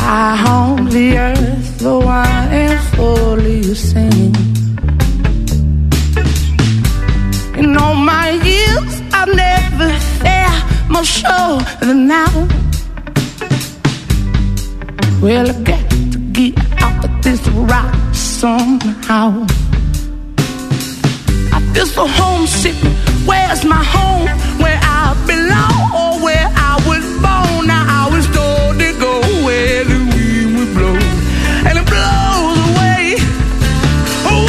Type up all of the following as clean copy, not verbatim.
high on the earth, though I am fully seen. In all my years, I've never felt more sure than now. Well, I got to get out of this rock somehow. I feel so homesick. Where's my home? Where I belong, or where I was born? Now I was told to go where the wind would blow, and it blows away. Oh,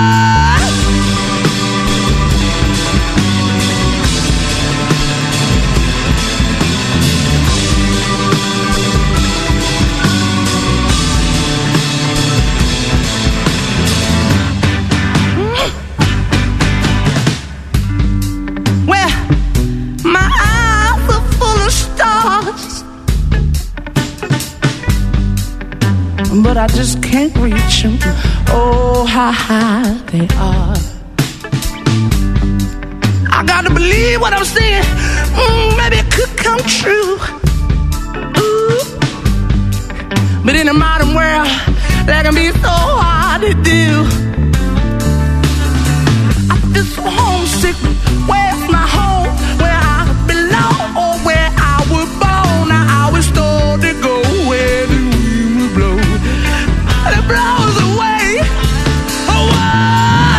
but I just can't reach them. Oh, how high they are. I gotta believe what I'm seeing. Maybe it could come true. Ooh. But in a modern world, that can be so hard to do. I feel so homesick. Where's my home? Where I belong, or where I was born? Now I was told to go where the wind would blow, and it blows away. Oh, why?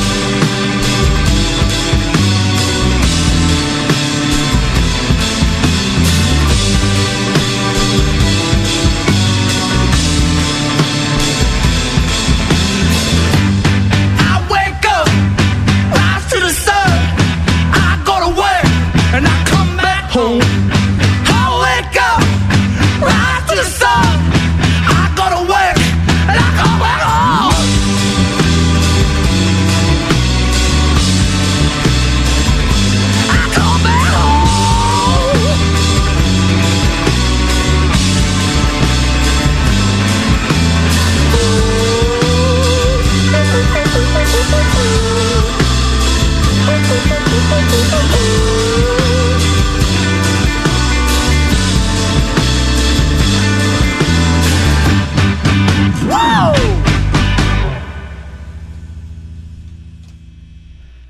I wake up, rise to the sun. I go to work and I come back home. I wake up, rise to the sun.